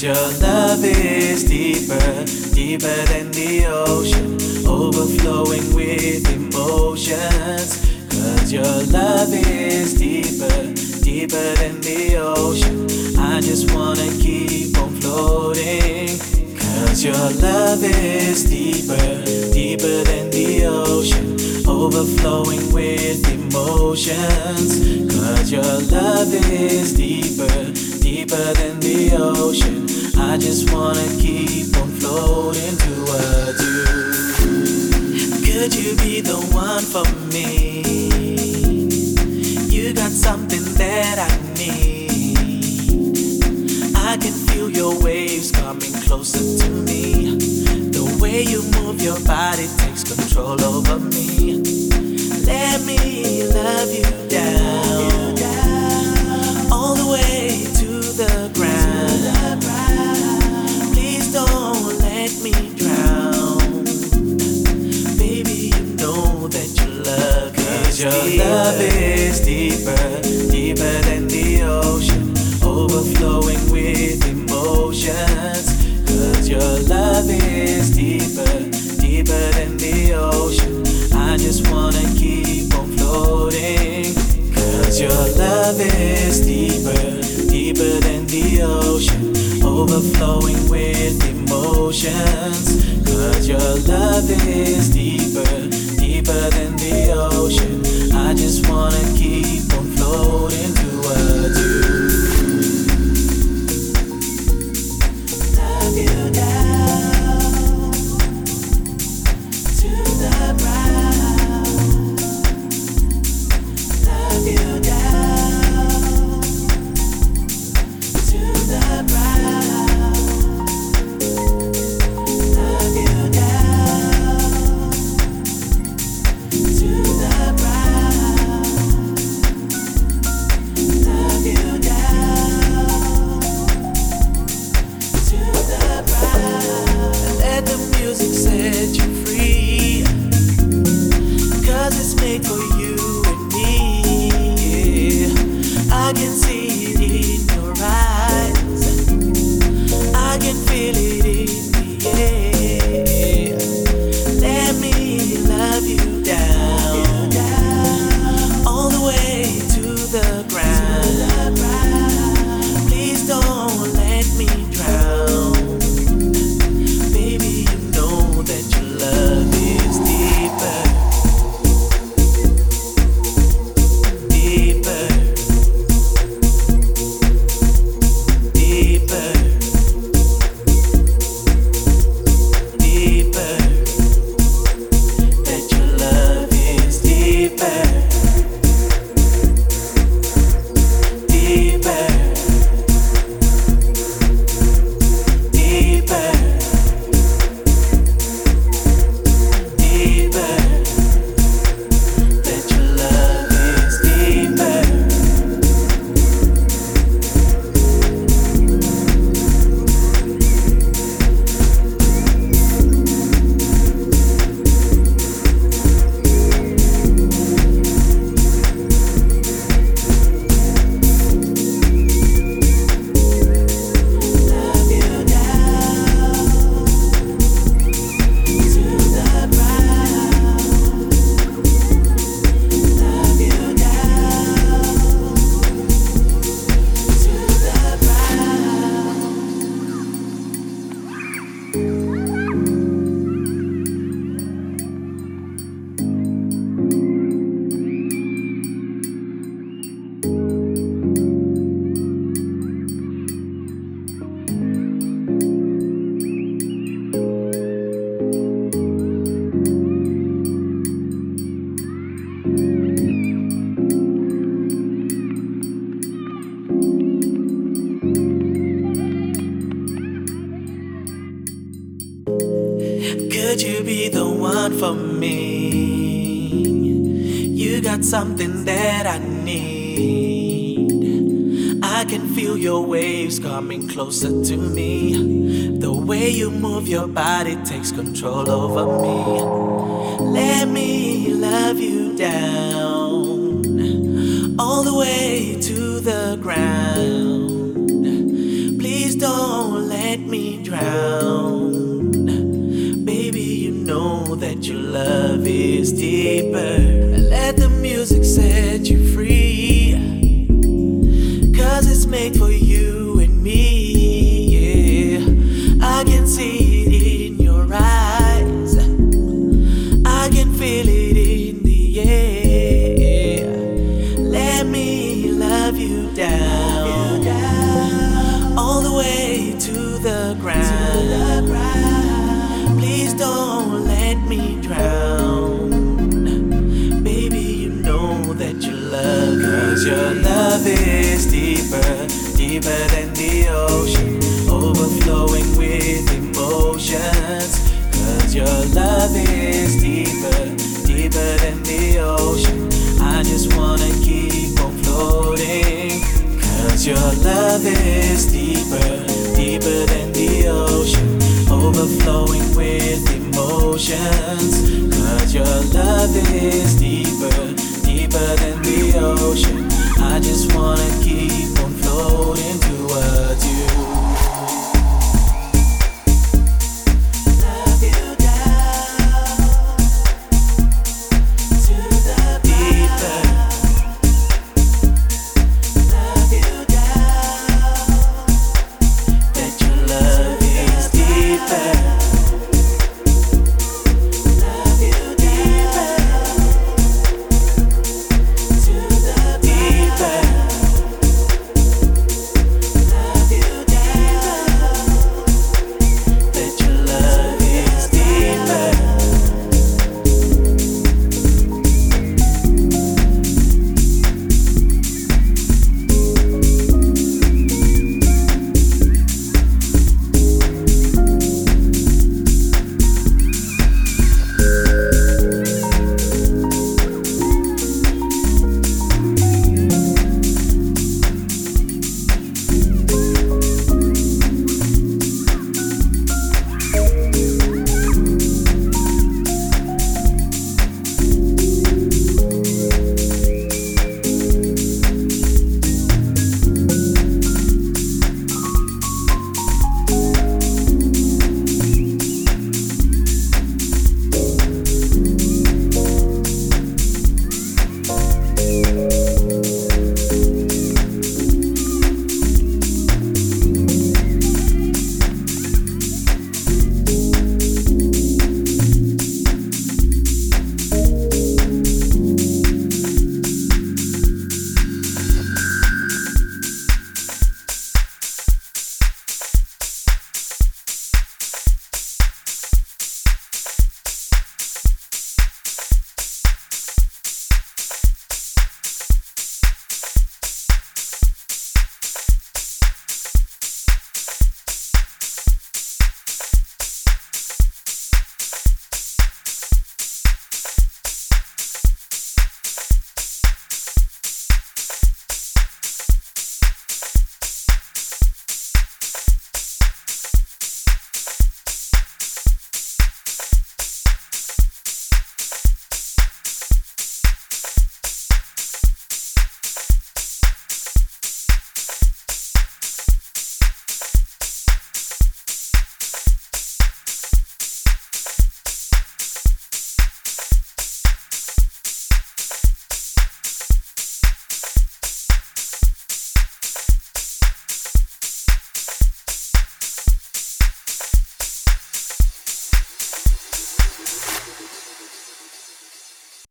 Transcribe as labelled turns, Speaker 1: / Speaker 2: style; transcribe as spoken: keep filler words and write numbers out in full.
Speaker 1: your love is deeper, deeper than the ocean, overflowing with emotions. Cause your love is deeper, deeper than the ocean. I just wanna keep on floating. Cause your love is deeper, deeper than the ocean, overflowing with emotions. Cause your love is deeper, deeper than the ocean. I just wanna keep on floating towards you. Could you be the one for me? You got something that I need. I can feel your waves coming closer to me. The way you move your body takes control over me. Let me love you down, all the way to the ground. Please don't let me drown. Baby, you know that your love is deeper. Your love is deeper, deeper than the ocean, overflowing with emotions. Cause your love is deeper, deeper than the ocean. I just wanna keep on floating. Cause your love is deeper, deeper than the ocean, overflowing with emotions. Cause your love is deeper, deeper than the ocean. I just wanna keep on floating towards you. Love you down to the ground. Love you down to the ground. Love you down to the ground. Love you down to the ground. Let the music set you free. Cause it's made for you and me. Yeah. I can see it in your eyes. I can feel it in the air. Let me love you down, all the way to the ground. Please don't let me drown. Baby, you know that your love is deeper, deeper, deeper, deeper. That your love is deeper, deeper, deeper, deeper. That your love is deeper. Love you down to the ground. Love you down to the ground. Could you be the one for me? You got something that I need. I can feel your waves coming closer to me. The way you move your body takes control over me. Let me love you down, all the way to the ground. Please don't let is deeper. Let the music set you free, 'cause it's made for you and me. Yeah, I can see it in your eyes, I can feel it in the air. Let me love you down, all the way to the ground. Please don't let me drown. Baby, you know that you love, 'cause your love is deeper, deeper than the ocean, overflowing with emotions. 'Cause your love is deeper, deeper than the ocean. I just wanna keep on floating. 'Cause your love is deeper, deeper than the ocean, overflowing with emotions. 'Cause your love is deeper.